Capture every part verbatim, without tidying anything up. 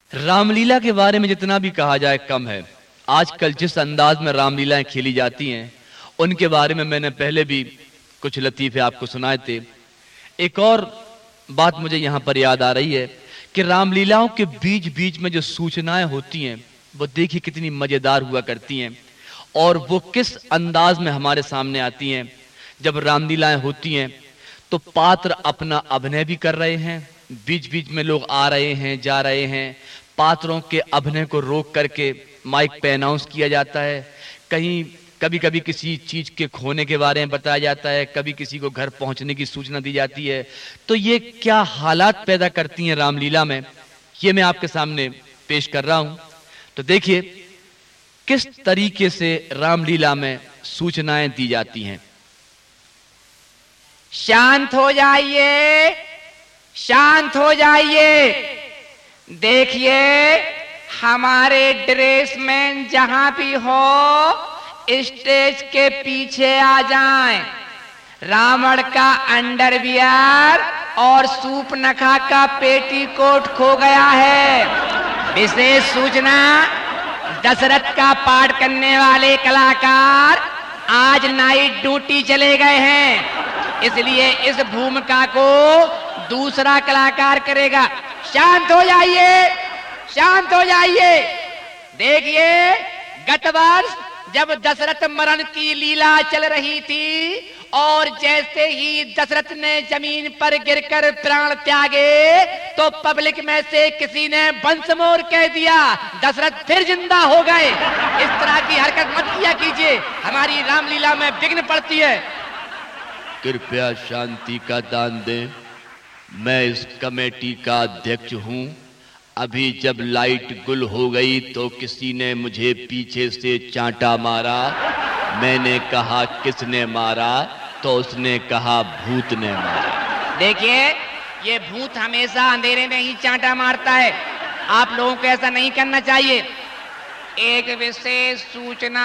रामलीला के बारे में जितना भी कहा जाए कम है। आजकल जिस अंदाज में रामलीलाएं खेली जाती हैं उनके बारे में मैंने पहले भी कुछ लतीफे आपको सुनाए थे। एक और बात मुझे यहाँ पर याद आ रही है कि रामलीलाओं के बीच बीच में जो सूचनाएं होती हैं वो देखिए कितनी मजेदार हुआ करती हैं और वो किस अंदाज में हमारे सामने आती हैं। जब रामलीलाएं होती हैं तो पात्र अपना अभिनय भी कर रहे हैं, बीच बीच में लोग आ रहे हैं जा रहे हैं, पात्रों के अभिनय को रोक करके माइक पे अनाउंस किया जाता है। कहीं कभी कभी किसी चीज के खोने के बारे में बताया जाता है, कभी किसी को घर पहुंचने की सूचना दी जाती है। तो ये क्या हालात पैदा करती हैं रामलीला में, ये मैं आपके सामने पेश कर रहा हूं। तो देखिए किस तरीके से रामलीला में सूचनाएं दी जाती हैं। शांत हो जाइए, शांत हो जाइए। देखिए हमारे ड्रेसमैन जहां भी हो स्टेज के पीछे आ जाएं। रावण का अंडरवियर और सूप नखा का पेटीकोट खो गया है। विशेष सूचना, दशरथ का पाठ करने वाले कलाकार आज नाइट ड्यूटी चले गए हैं, इसलिए इस भूमिका को दूसरा कलाकार करेगा। शांत हो जाइए, शांत हो जाइए। देखिए गत वर्ष जब दशरथ मरण की लीला चल रही थी और जैसे ही दशरथ ने जमीन पर गिरकर प्राण त्यागे तो पब्लिक में से किसी ने बंसमोर कह दिया, दशरथ फिर जिंदा हो गए। इस तरह की हरकत मत किया कीजिए, हमारी रामलीला में विघ्न पड़ती है। कृपया शांति का दान दें। मैं इस कमेटी का अध्यक्ष हूं। अभी जब लाइट गुल हो गई तो किसी ने मुझे पीछे से चांटा मारा। मैंने कहा किसने मारा तो उसने कहा भूत ने मारा। देखिए ये भूत हमेशा अंधेरे में ही चांटा मारता है, आप लोगों को ऐसा नहीं करना चाहिए। एक विशेष सूचना,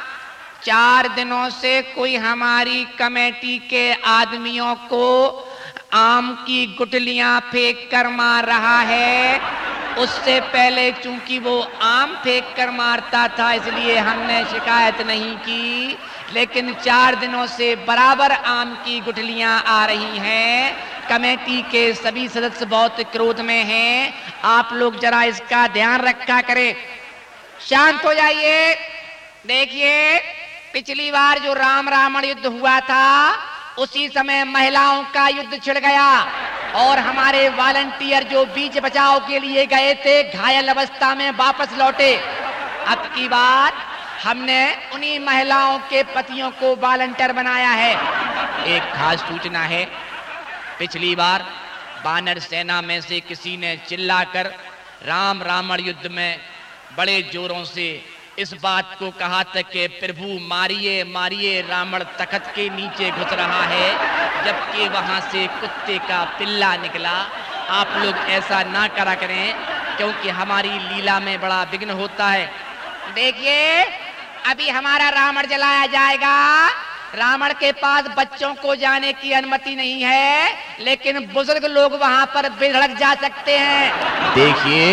चार दिनों से कोई हमारी कमेटी के आदमियों को आम की गुठलियां फेंक कर मार रहा है। उससे पहले चूंकि वो आम फेंक कर मारता था इसलिए हमने शिकायत नहीं की, लेकिन चार दिनों से बराबर आम की गुठलियां आ रही हैं। कमेटी के सभी सदस्य बहुत क्रोध में हैं, आप लोग जरा इसका ध्यान रखा करें। शांत हो जाइए। देखिए पिछली बार जो राम रावण युद्ध हुआ था उसी समय महिलाओं का युद्ध छिड़ गया और हमारे वॉलंटियर जो बीच बचाव के लिए गए थे घायल अवस्था में वापस लौटे। अब की बार हमने उन्हीं महिलाओं के पतियों को वॉलंटियर बनाया है। एक खास सूचना है, पिछली बार वानर सेना में से किसी ने चिल्लाकर राम रावण युद्ध में बड़े जोरों से इस बात को कहा था कि प्रभु मारिए मारिए, रावण तख्त के नीचे घुस रहा है, जबकि वहां से कुत्ते का पिल्ला निकला। आप लोग ऐसा ना करा करें क्योंकि हमारी लीला में बड़ा विघ्न होता है। देखिए अभी हमारा रावण जलाया जाएगा। रावण के पास बच्चों को जाने की अनुमति नहीं है, लेकिन बुजुर्ग लोग वहां पर बेधड़क जा सकते हैं। देखिए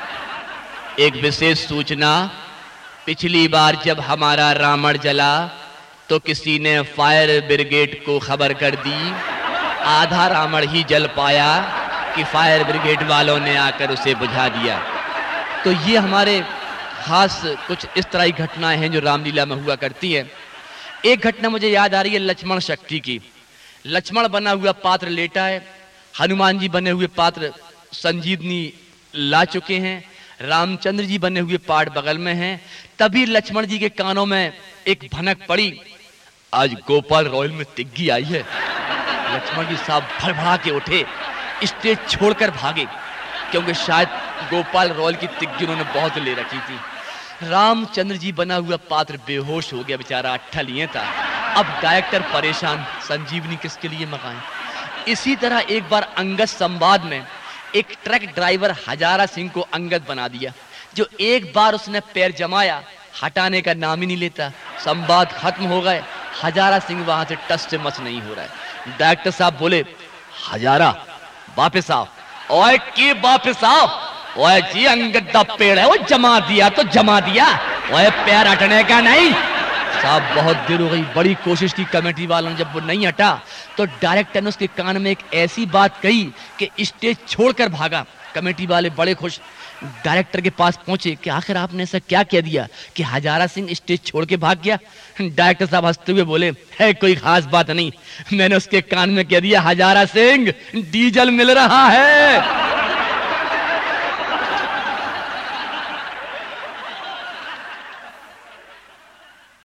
एक विशेष सूचना, पिछली बार जब हमारा रावण जला तो किसी ने फायर ब्रिगेड को खबर कर दी। आधा रावण ही जल पाया कि फायर ब्रिगेड वालों ने आकर उसे बुझा दिया। तो ये हमारे खास कुछ इस तरह की घटनाएं हैं जो रामलीला में हुआ करती हैं। एक घटना मुझे याद आ रही है लक्ष्मण शक्ति की। लक्ष्मण बना हुआ पात्र लेटा है, हनुमान जी बने हुए पात्र संजीवनी ला चुके हैं, रामचंद्र जी बने हुए पाठ बगल में हैं। तभी लक्ष्मण जी के कानों में एक भनक पड़ी, आज गोपाल रॉयल में तिग्गी आई है। लक्ष्मण जी साहब भड़बड़ा के उठे, स्टेज छोड़कर भागे क्योंकि शायद गोपाल रॉयल की तिग्गी उन्होंने बहुत ले रखी थी। रामचंद्र जी बना हुआ पात्र बेहोश हो गया, बेचारा अट्ठा लिए था। अब डायरेक्टर परेशान, संजीवनी किसके लिए मंगाएं। इसी तरह एक बार अंगद संवाद में एक ट्रक ड्राइवर हजारा सिंह को अंगद बना दिया। जो एक बार उसने पैर जमाया हटाने का नाम ही नहीं लेता। संवाद खत्म हो गए, हजारा सिंह वहां से टस से मस नहीं हो रहा है। डायरेक्टर साहब बोले, हजारा वापस आओ। ओए की वापस आओ, ओए जी अंगद्दा पेड़ है वो, जमा दिया तो जमा दिया, ओए पैर हटने का नहीं। साहब बहुत देर हो गई, बड़ी कोशिश की कमेटी वालों ने, जब वो नहीं हटा तो डायरेक्टर ने उसके कान में एक ऐसी बात कही कि स्टेज छोड़कर भागा। कमेटी वाले बड़े खुश, डायरेक्टर के पास पहुंचे कि आखिर आपने ऐसा क्या कह दिया कि हजारा सिंह स्टेज छोड़ के भाग गया। डायरेक्टर साहब हंसते हुए बोले, है कोई खास बात नहीं, मैंने उसके कान में कह दिया, हजारा सिंह डीजल मिल रहा है।